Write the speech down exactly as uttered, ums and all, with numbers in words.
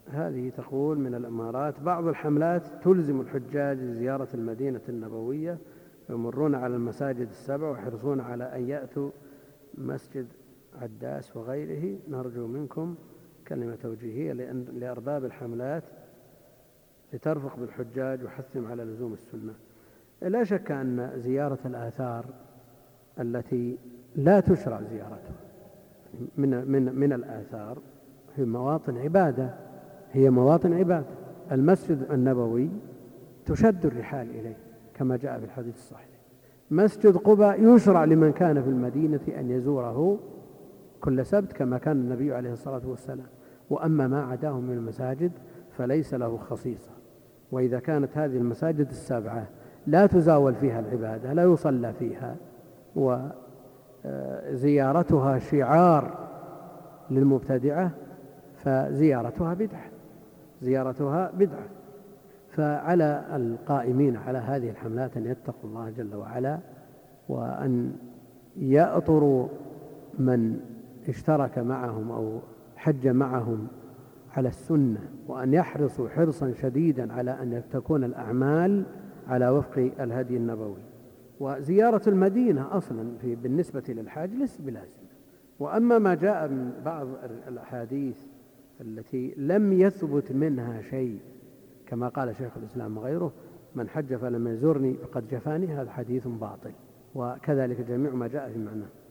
هذه تقول من الإمارات: بعض الحملات تلزم الحجاج زيارة المدينة النبوية، يمرون على المساجد السبع ويحرصون على أن يأتوا مسجد عداس وغيره. نرجو منكم كلمة توجيهية لأرباب الحملات لترفق بالحجاج وحثهم على لزوم السنة. لا شك أن زيارة الآثار التي لا تشرع زيارتها من, من, من الآثار هي مواطن عبادة، هي مواطن عبادة. المسجد النبوي تشد الرحال إليه كما جاء في الحديث الصحيح. مسجد قباء يشرع لمن كان في المدينة أن يزوره كل سبت كما كان النبي عليه الصلاة والسلام، وأما ما عداه من المساجد فليس له خصيصة. وإذا كانت هذه المساجد السبعة لا تزاول فيها العبادة، لا يصلى فيها، وزيارتها شعار للمبتدعة، فزيارتها بدعة، زيارتها بدعة. فعلى القائمين على هذه الحملات أن يتقوا الله جل وعلا، وأن يأطروا من اشترك معهم أو حج معهم على السنة، وأن يحرصوا حرصا شديدا على أن تكون الأعمال على وفق الهدي النبوي. وزيارة المدينة أصلا في بالنسبة للحاج ليس بلازم. وأما ما جاء من بعض الأحاديث التي لم يثبت منها شيء كما قال شيخ الإسلام وغيره: من حج فلم يزورني فقد جفاني، هذا حديث باطل، وكذلك جميع ما جاء في معناه.